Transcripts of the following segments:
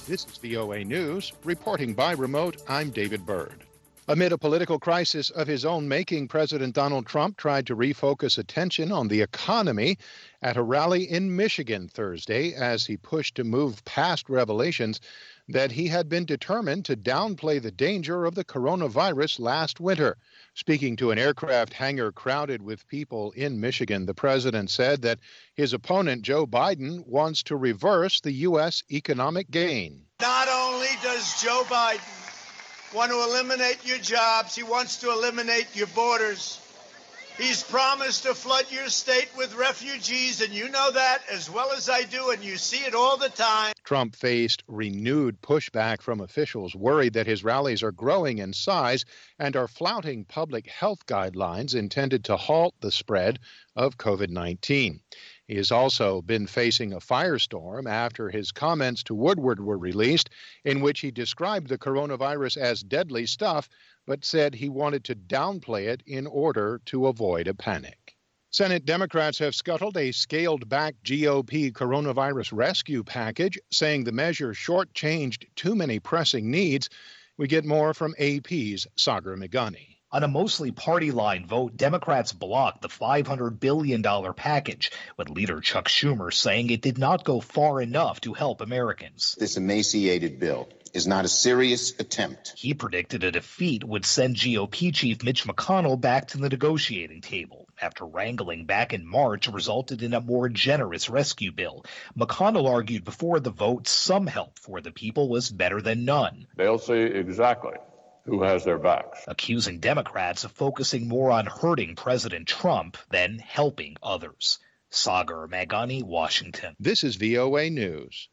This is VOA News. Reporting by remote, I'm David Byrd. Amid a political crisis of his own making, President Donald Trump tried to refocus attention on the economy at a rally in Michigan Thursday as he pushed to move past revelations that he had been determined to downplay the danger of the coronavirus last winter. Speaking to an aircraft hangar crowded with people in Michigan, the president said that his opponent, Joe Biden, wants to reverse the U.S. economic gain. Not only does Joe Biden want to eliminate your jobs, he wants to eliminate your borders. He's promised to flood your state with refugees, and you know that as well as I do, and you see it all the time. Trump faced renewed pushback from officials worried that his rallies are growing in size and are flouting public health guidelines intended to halt the spread of COVID-19. He has also been facing a firestorm after his comments to Woodward were released, in which he described the coronavirus as deadly stuff, but said he wanted to downplay it in order to avoid a panic. Senate Democrats have scuttled a scaled-back GOP coronavirus rescue package, saying the measure shortchanged too many pressing needs. We get more from AP's Sagar Meghani. On a mostly party-line vote, Democrats blocked the $500 billion package, with leader Chuck Schumer saying it did not go far enough to help Americans. This emaciated bill is not a serious attempt. He predicted a defeat would send GOP Chief Mitch McConnell back to the negotiating table. After wrangling back in March resulted in a more generous rescue bill. McConnell argued before the vote some help for the people was better than none. They'll see exactly who has their backs, accusing Democrats of focusing more on hurting President Trump than helping others. Sagar Meghani, Washington. This is VOA News.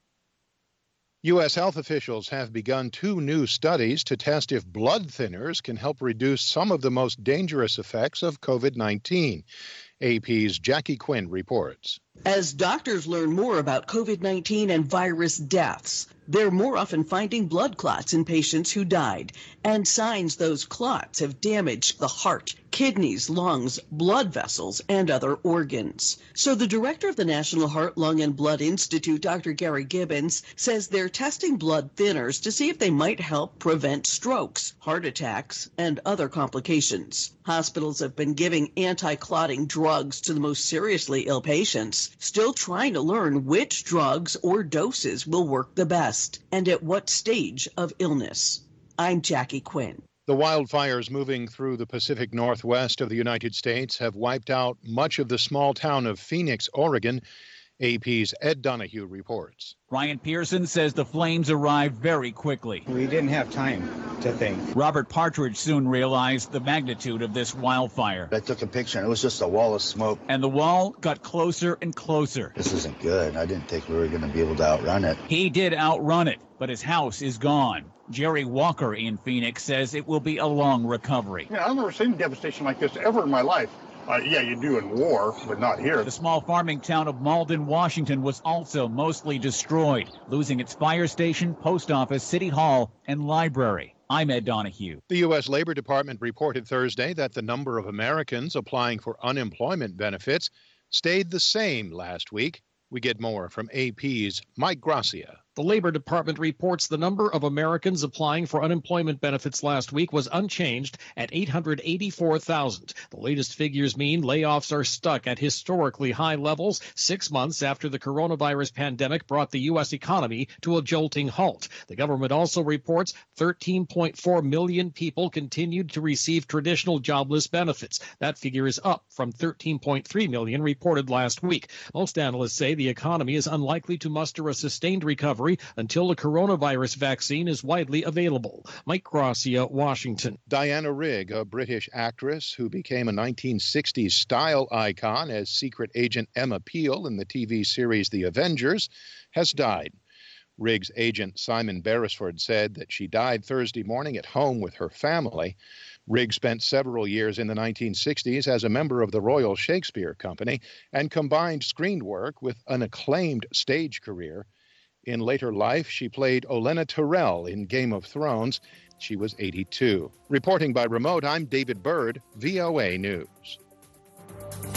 U.S. health officials have begun 2 new studies to test if blood thinners can help reduce some of the most dangerous effects of COVID-19. AP's Jackie Quinn reports. As doctors learn more about COVID-19 and virus deaths, they're more often finding blood clots in patients who died, and signs those clots have damaged the heart, kidneys, lungs, blood vessels, and other organs. So the director of the National Heart, Lung, and Blood Institute, Dr. Gary Gibbons, says they're testing blood thinners to see if they might help prevent strokes, heart attacks, and other complications. Hospitals have been giving anti-clotting drugs to the most seriously ill patients, still trying to learn which drugs or doses will work the best and at what stage of illness. I'm Jackie Quinn. The wildfires moving through the Pacific Northwest of the United States have wiped out much of the small town of Phoenix, Oregon. AP's Ed Donahue reports. Ryan Pearson says the flames arrived very quickly. We didn't have time to think. Robert Partridge soon realized the magnitude of this wildfire. I took a picture and it was just a wall of smoke. And the wall got closer and closer. This isn't good. I didn't think we were going to be able to outrun it. He did outrun it, but his house is gone. Jerry Walker in Phoenix says it will be a long recovery. Yeah, I've never seen devastation like this ever in my life. Yeah, you do in war, but not here. The small farming town of Malden, Washington was also mostly destroyed, losing its fire station, post office, city hall, and library. I'm Ed Donahue. The U.S. Labor Department reported Thursday that the number of Americans applying for unemployment benefits stayed the same last week. We get more from AP's Mike Gracia. The Labor Department reports the number of Americans applying for unemployment benefits last week was unchanged at 884,000. The latest figures mean layoffs are stuck at historically high levels 6 months after the coronavirus pandemic brought the U.S. economy to a jolting halt. The government also reports 13.4 million people continued to receive traditional jobless benefits. That figure is up from 13.3 million reported last week. Most analysts say the economy is unlikely to muster a sustained recovery until the coronavirus vaccine is widely available. Mike Gracia, Washington. Diana Rigg, a British actress who became a 1960s style icon as secret agent Emma Peel in the TV series The Avengers, has died. Rigg's agent Simon Beresford said that she died Thursday morning at home with her family. Rigg spent several years in the 1960s as a member of the Royal Shakespeare Company and combined screen work with an acclaimed stage career. In later life, she played Olenna Tyrell in Game of Thrones. She was 82. Reporting by remote, I'm David Byrd, VOA News.